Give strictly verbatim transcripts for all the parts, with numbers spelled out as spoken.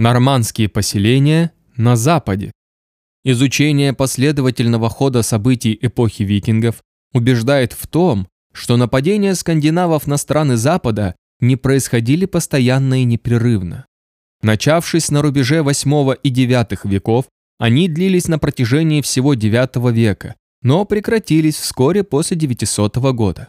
Нормандские поселения на Западе. Изучение последовательного хода событий эпохи викингов убеждает в том, что нападения скандинавов на страны Запада не происходили постоянно и непрерывно. Начавшись на рубеже восьмого и девятых веков, они длились на протяжении всего девятого века, но прекратились вскоре после девятисотого года.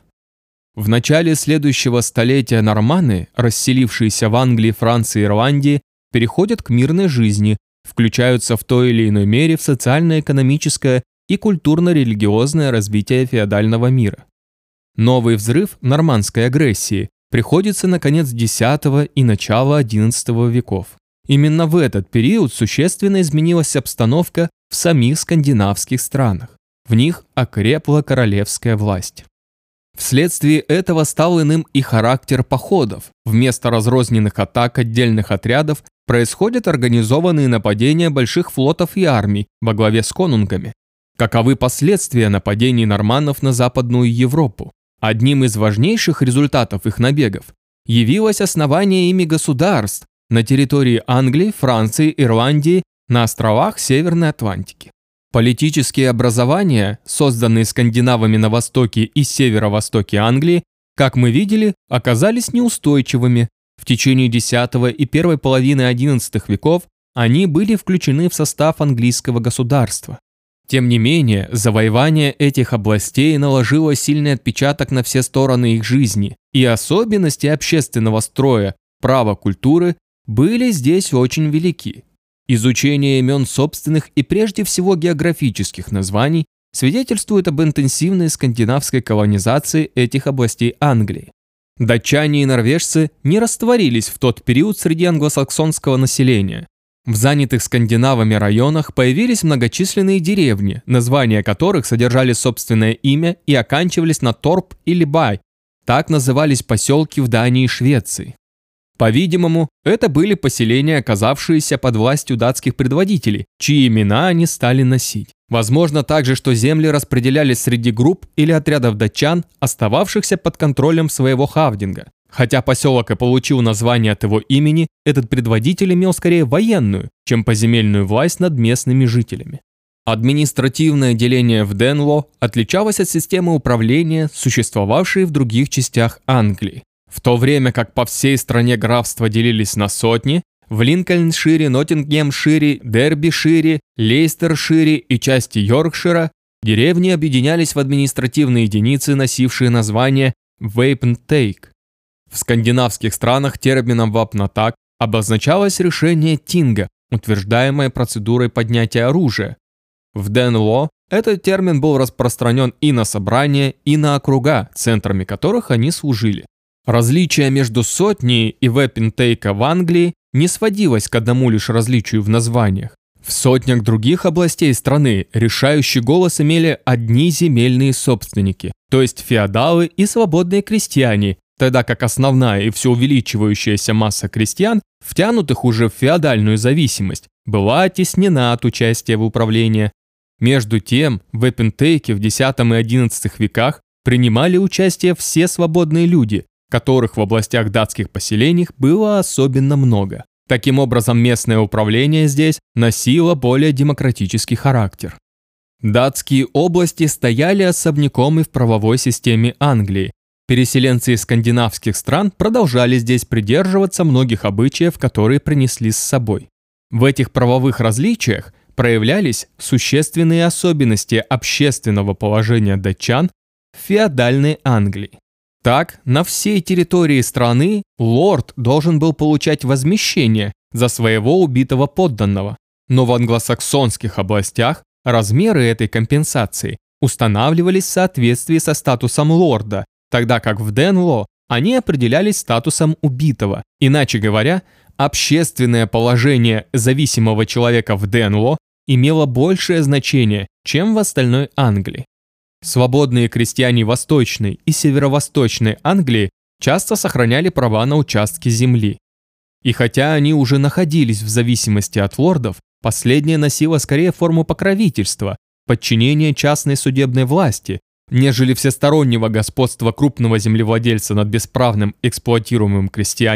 В начале следующего столетия норманы, расселившиеся в Англии, Франции и Ирландии, переходят к мирной жизни, включаются в той или иной мере в социально-экономическое и культурно-религиозное развитие феодального мира. Новый взрыв нормандской агрессии приходится на конец десятого и начало одиннадцатого веков. Именно в этот период существенно изменилась обстановка в самих скандинавских странах. В них окрепла королевская власть. Вследствие этого стал иным и характер походов. Вместо разрозненных атак отдельных отрядов происходят организованные нападения больших флотов и армий во главе с конунгами. Каковы последствия нападений норманнов на Западную Европу? Одним из важнейших результатов их набегов явилось основание ими государств на территории Англии, Франции, Ирландии, на островах Северной Атлантики. Политические образования, созданные скандинавами на востоке и северо-востоке Англии, как мы видели, оказались неустойчивыми. В течение десятого и первой половины одиннадцатых веков они были включены в состав английского государства. Тем не менее, завоевание этих областей наложило сильный отпечаток на все стороны их жизни, и особенности общественного строя, права, культуры были здесь очень велики. Изучение имен собственных и прежде всего географических названий свидетельствует об интенсивной скандинавской колонизации этих областей Англии. Датчане и норвежцы не растворились в тот период среди англосаксонского населения. В занятых скандинавами районах появились многочисленные деревни, названия которых содержали собственное имя и оканчивались на торп или бай. Так назывались поселки в Дании и Швеции. По-видимому, это были поселения, оказавшиеся под властью датских предводителей, чьи имена они стали носить. Возможно также, что земли распределялись среди групп или отрядов датчан, остававшихся под контролем своего хавдинга. Хотя поселок и получил название от его имени, этот предводитель имел скорее военную, чем поземельную власть над местными жителями. Административное деление в Денло отличалось от системы управления, существовавшей в других частях Англии. В то время как по всей стране графства делились на сотни, в Линкольншире, Ноттингемшире, Дербишире, Лейстершире и части Йоркшира деревни объединялись в административные единицы, носившие название Вейпнтейк. В скандинавских странах термином вапнатак обозначалось решение тинга, утверждаемое процедурой поднятия оружия. В Денло этот термин был распространен и на собрания, и на округа, центрами которых они служили. Различие между сотней и вепентейка в Англии не сводилось к одному лишь различию в названиях. В сотнях других областей страны решающий голос имели одни земельные собственники, то есть феодалы и свободные крестьяне, тогда как основная и все увеличивающаяся масса крестьян, втянутых уже в феодальную зависимость, была оттеснена от участия в управлении. Между тем, в вепентейке в десятом и одиннадцатом веках принимали участие все свободные люди, которых в областях датских поселений было особенно много. Таким образом, местное управление здесь носило более демократический характер. Датские области стояли особняком и в правовой системе Англии. Переселенцы из скандинавских стран продолжали здесь придерживаться многих обычаев, которые принесли с собой. В этих правовых различиях проявлялись существенные особенности общественного положения датчан в феодальной Англии. Так, на всей территории страны лорд должен был получать возмещение за своего убитого подданного, но в англосаксонских областях размеры этой компенсации устанавливались в соответствии со статусом лорда, тогда как в Денло они определялись статусом убитого. Иначе говоря, общественное положение зависимого человека в Денло имело большее значение, чем в остальной Англии. Свободные крестьяне Восточной и Северо-Восточной Англии часто сохраняли права на участки земли. И хотя они уже находились в зависимости от лордов, последнее носило скорее форму покровительства, подчинения частной судебной власти, нежели всестороннего господства крупного землевладельца над бесправным эксплуатируемым крестьянином,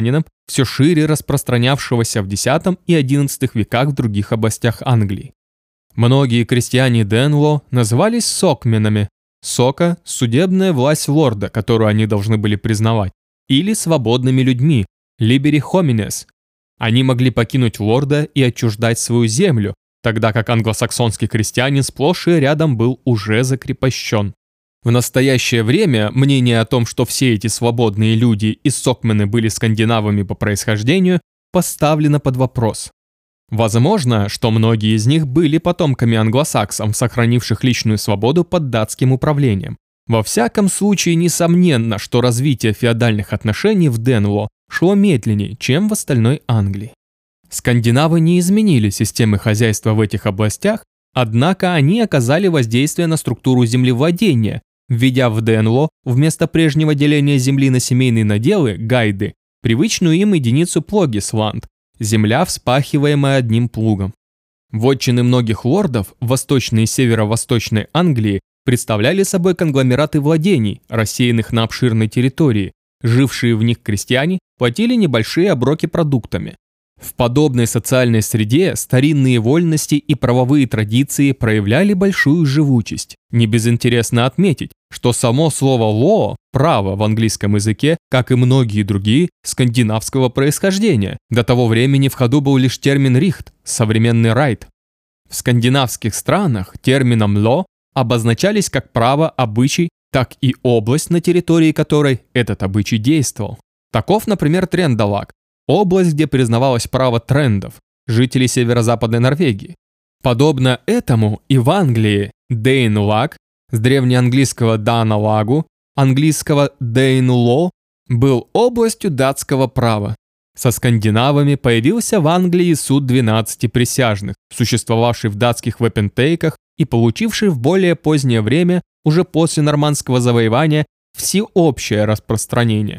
все шире распространявшегося в десятом и одиннадцатом веках в других областях Англии. Многие крестьяне Денло назывались сокменами. Сока – судебная власть лорда, которую они должны были признавать, или свободными людьми – liberi homines. Они могли покинуть лорда и отчуждать свою землю, тогда как англосаксонский крестьянин сплошь и рядом был уже закрепощен. В настоящее время мнение о том, что все эти свободные люди и сокмены были скандинавами по происхождению, поставлено под вопрос. Возможно, что многие из них были потомками англосаксов, сохранивших личную свободу под датским управлением. Во всяком случае, несомненно, что развитие феодальных отношений в Денло шло медленнее, чем в остальной Англии. Скандинавы не изменили системы хозяйства в этих областях, однако они оказали воздействие на структуру землевладения, введя в Денло вместо прежнего деления земли на семейные наделы, гайды, привычную им единицу плогисланд, земля, вспахиваемая одним плугом. Вотчины многих лордов в восточной и северо-восточной Англии представляли собой конгломераты владений, рассеянных на обширной территории. Жившие в них крестьяне платили небольшие оброки продуктами. В подобной социальной среде старинные вольности и правовые традиции проявляли большую живучесть. Не безинтересно отметить, что само слово «law» – «право» в английском языке, как и многие другие, скандинавского происхождения. До того времени в ходу был лишь термин «рихт» – современный «райт». В скандинавских странах термином «law» обозначались как право, обычай, так и область, на территории которой этот обычай действовал. Таков, например, Тренделаг – область, где признавалось право трендов, жителей северо-западной Норвегии. Подобно этому и в Англии Дейнлаг, с древнеанглийского Даналагу, английского Дейнло, был областью датского права. Со скандинавами появился в Англии суд двенадцати присяжных, существовавший в датских вапентейках и получивший в более позднее время, уже после нормандского завоевания, всеобщее распространение.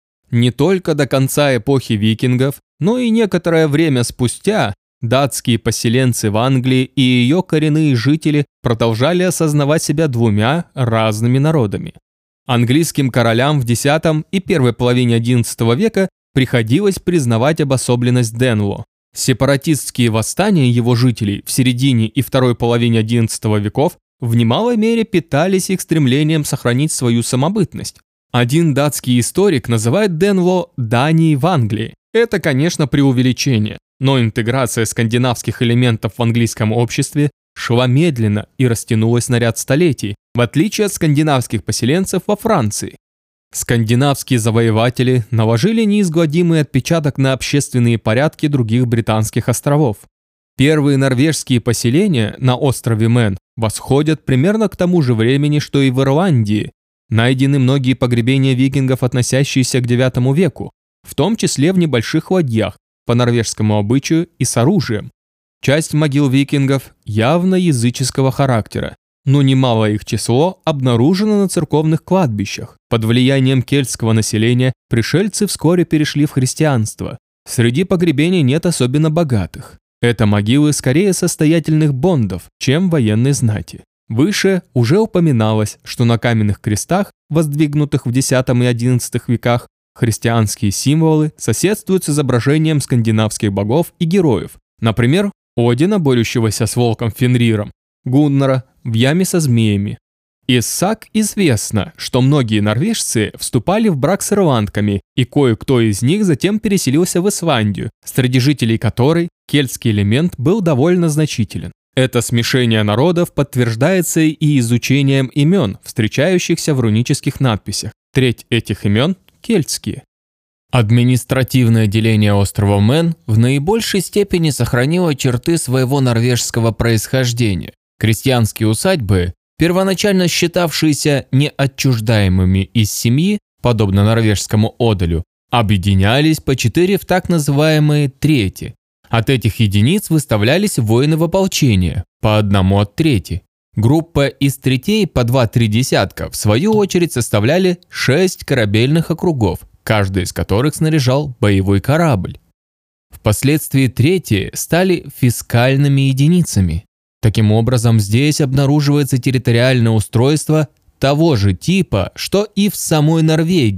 Не только до конца эпохи викингов, но и некоторое время спустя датские поселенцы в Англии и ее коренные жители продолжали осознавать себя двумя разными народами. Английским королям в десятом и первой половине одиннадцатого века приходилось признавать обособленность Денло. Сепаратистские восстания его жителей в середине и второй половине одиннадцатого веков в немалой мере питались их стремлением сохранить свою самобытность. Один датский историк называет Денло Данией в Англии. Это, конечно, преувеличение, но интеграция скандинавских элементов в английском обществе шла медленно и растянулась на ряд столетий, в отличие от скандинавских поселенцев во Франции. Скандинавские завоеватели наложили неизгладимый отпечаток на общественные порядки других британских островов. Первые норвежские поселения на острове Мэн восходят примерно к тому же времени, что и в Ирландии. Найдены многие погребения викингов, относящиеся к девятому веку, в том числе в небольших ладьях, по норвежскому обычаю и с оружием. Часть могил викингов явно языческого характера, но немалое их число обнаружено на церковных кладбищах. Под влиянием кельтского населения пришельцы вскоре перешли в христианство. Среди погребений нет особенно богатых. Это могилы скорее состоятельных бондов, чем военной знати. Выше уже упоминалось, что на каменных крестах, воздвигнутых в десятом и одиннадцатом веках, христианские символы соседствуют с изображением скандинавских богов и героев, например, Одина, борющегося с волком Фенриром, Гуннара в яме со змеями. Из саг известно, что многие норвежцы вступали в брак с ирландками, и кое-кто из них затем переселился в Исландию, среди жителей которой кельтский элемент был довольно значителен. Это смешение народов подтверждается и изучением имен, встречающихся в рунических надписях. Треть этих имен – кельтские. Административное деление острова Мэн в наибольшей степени сохранило черты своего норвежского происхождения. Крестьянские усадьбы, первоначально считавшиеся неотчуждаемыми из семьи, подобно норвежскому одалю, объединялись по четыре в так называемые трети. От этих единиц выставлялись воины в ополчение, по одному от трети. Группа из третей по два-три десятка, в свою очередь, составляли шесть корабельных округов, каждый из которых снаряжал боевой корабль. Впоследствии трети стали фискальными единицами. Таким образом, здесь обнаруживается территориальное устройство того же типа, что и в самой Норвегии,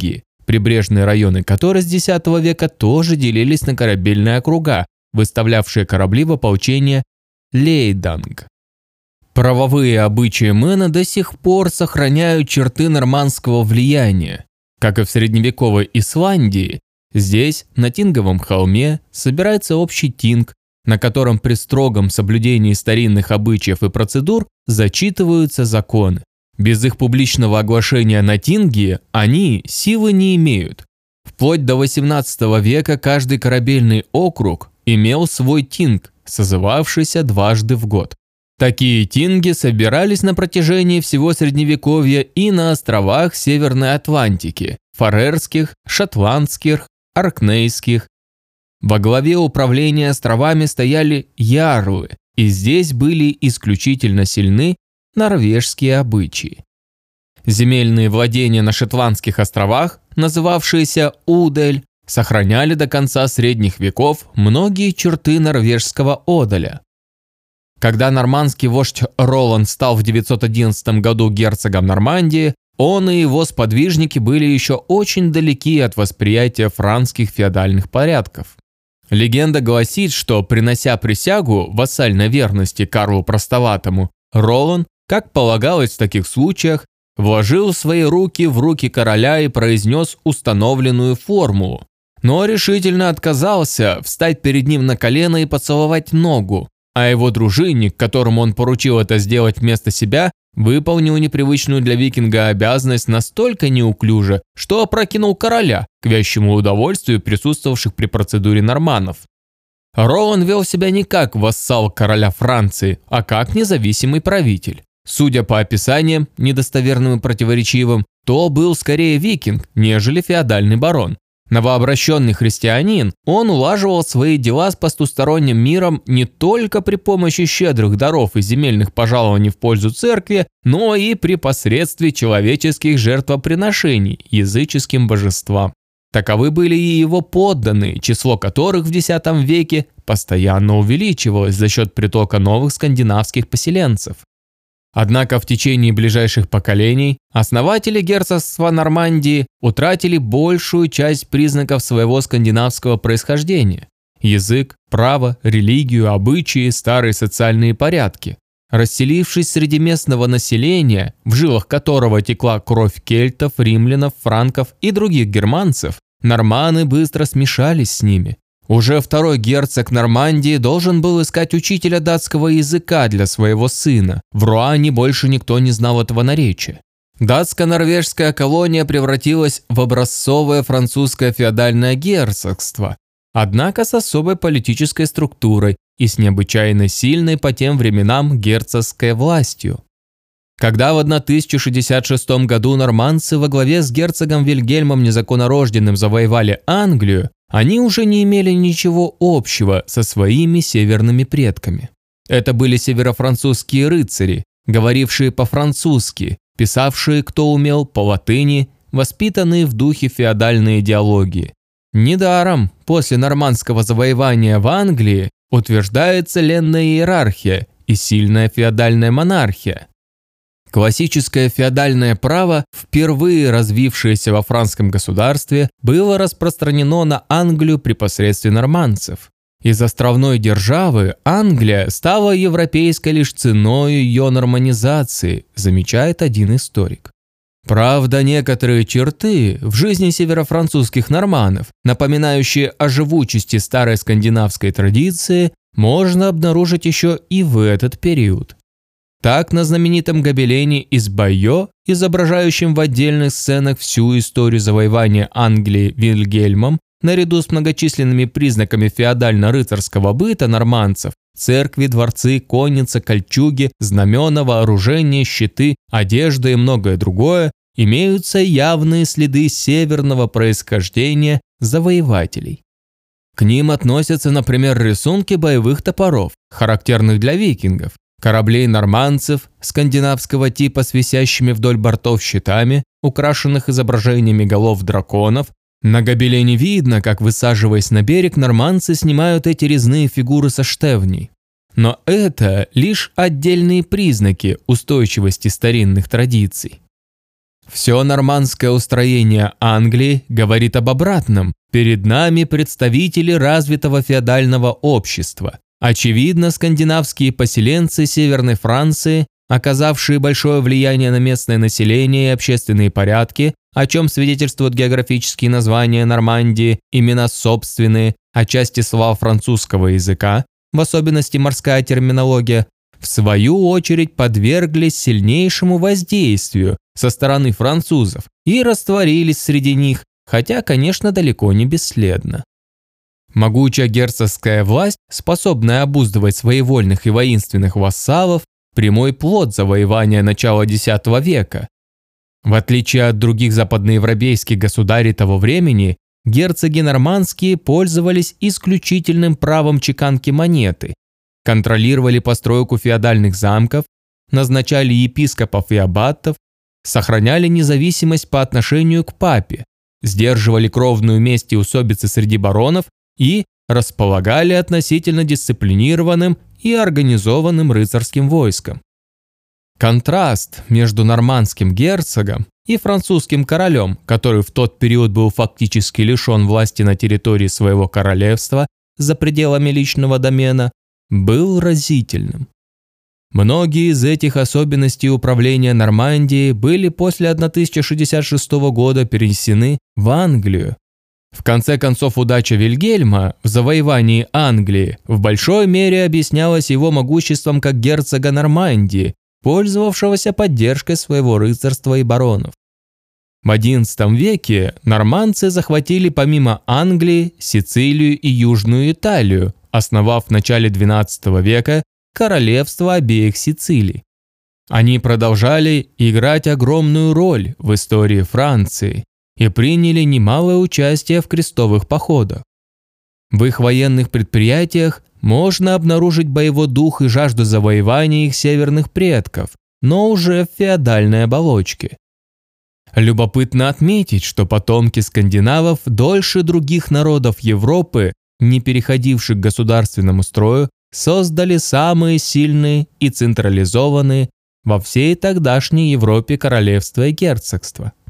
прибрежные районы которой с десятого века тоже делились на корабельные округа, выставлявшие корабли в ополчение лейданг. Правовые обычаи Мэна до сих пор сохраняют черты нормандского влияния. Как и в средневековой Исландии, здесь, на Тинговом холме, собирается общий тинг, на котором при строгом соблюдении старинных обычаев и процедур зачитываются законы. Без их публичного оглашения на тинге они силы не имеют. Вплоть до восемнадцатого века каждый корабельный округ имел свой тинг, созывавшийся дважды в год. Такие тинги собирались на протяжении всего Средневековья и на островах Северной Атлантики – Фарерских, Шотландских, Оркнейских. Во главе управления островами стояли ярлы, и здесь были исключительно сильны норвежские обычаи. Земельные владения на Шотландских островах, называвшиеся Удель, сохраняли до конца средних веков многие черты норвежского одаля. Когда нормандский вождь Роланд стал в девятьсот одиннадцатом году герцогом Нормандии, он и его сподвижники были еще очень далеки от восприятия франкских феодальных порядков. Легенда гласит, что, принося присягу вассальной верности Карлу Простоватому, Роланд, как полагалось в таких случаях, вложил свои руки в руки короля и произнес установленную формулу, но решительно отказался встать перед ним на колено и поцеловать ногу, а его дружинник, которому он поручил это сделать вместо себя, выполнил непривычную для викинга обязанность настолько неуклюже, что опрокинул короля, к вящему удовольствию присутствовавших при процедуре норманнов. Роланд вел себя не как вассал короля Франции, а как независимый правитель. Судя по описаниям, недостоверным и противоречивым, то был скорее викинг, нежели феодальный барон. Новообращенный христианин, он улаживал свои дела с потусторонним миром не только при помощи щедрых даров и земельных пожалований в пользу церкви, но и при посредстве человеческих жертвоприношений языческим божествам. Таковы были и его подданные, число которых в десятом веке постоянно увеличивалось за счет притока новых скандинавских поселенцев. Однако в течение ближайших поколений основатели герцогства Нормандии утратили большую часть признаков своего скандинавского происхождения – язык, право, религию, обычаи, старые социальные порядки. Расселившись среди местного населения, в жилах которого текла кровь кельтов, римлянов, франков и других германцев, норманы быстро смешались с ними. Уже второй герцог Нормандии должен был искать учителя датского языка для своего сына. В Руане больше никто не знал этого наречия. Датско-норвежская колония превратилась в образцовое французское феодальное герцогство, однако с особой политической структурой и с необычайно сильной по тем временам герцогской властью. Когда в тысяча шестьдесят шестом году нормандцы во главе с герцогом Вильгельмом Незаконнорожденным завоевали Англию, они уже не имели ничего общего со своими северными предками. Это были северофранцузские рыцари, говорившие по-французски, писавшие, кто умел, по латыни, воспитанные в духе феодальной идеологии. Недаром после нормандского завоевания в Англии утверждается ленная иерархия и сильная феодальная монархия. Классическое феодальное право, впервые развившееся во франкском государстве, было распространено на Англию при посредстве нормандцев. Из островной державы Англия стала европейской лишь ценой ее норманизации, замечает один историк. Правда, некоторые черты в жизни северофранцузских норманнов, напоминающие о живучести старой скандинавской традиции, можно обнаружить еще и в этот период. Так, на знаменитом гобелене из Байо, изображающем в отдельных сценах всю историю завоевания Англии Вильгельмом, наряду с многочисленными признаками феодально-рыцарского быта нормандцев, церкви, дворцы, конница, кольчуги, знамена, вооружение, щиты, одежда и многое другое, имеются явные следы северного происхождения завоевателей. К ним относятся, например, рисунки боевых топоров, характерных для викингов, кораблей нормандцев скандинавского типа с висящими вдоль бортов щитами, украшенных изображениями голов драконов. На гобелене видно, как, высаживаясь на берег, нормандцы снимают эти резные фигуры со штевней. Но это лишь отдельные признаки устойчивости старинных традиций. Все нормандское устроение Англии говорит об обратном. Перед нами представители развитого феодального общества. Очевидно, скандинавские поселенцы Северной Франции, оказавшие большое влияние на местное население и общественные порядки, о чем свидетельствуют географические названия Нормандии, имена собственные, отчасти слова французского языка, в особенности морская терминология, в свою очередь подверглись сильнейшему воздействию со стороны французов и растворились среди них, хотя, конечно, далеко не бесследно. Могучая герцогская власть, способная обуздывать своевольных и воинственных вассалов, прямой плод завоевания начала десятого века. В отличие от других западноевропейских государей того времени, герцоги нормандские пользовались исключительным правом чеканки монеты, контролировали постройку феодальных замков, назначали епископов и аббатов, сохраняли независимость по отношению к папе, сдерживали кровную месть и усобицы среди баронов и располагали относительно дисциплинированным и организованным рыцарским войском. Контраст между нормандским герцогом и французским королем, который в тот период был фактически лишен власти на территории своего королевства за пределами личного домена, был разительным. Многие из этих особенностей управления Нормандией были после тысяча шестьдесят шестого года перенесены в Англию. В конце концов, удача Вильгельма в завоевании Англии в большой мере объяснялась его могуществом как герцога Нормандии, пользовавшегося поддержкой своего рыцарства и баронов. В одиннадцатом веке нормандцы захватили помимо Англии Сицилию и Южную Италию, основав в начале двенадцатого века королевство обеих Сицилий. Они продолжали играть огромную роль в истории Франции и приняли немалое участие в крестовых походах. В их военных предприятиях можно обнаружить боевой дух и жажду завоевания их северных предков, но уже в феодальной оболочке. Любопытно отметить, что потомки скандинавов дольше других народов Европы, не переходивших к государственному строю, создали самые сильные и централизованные во всей тогдашней Европе королевства и герцогства.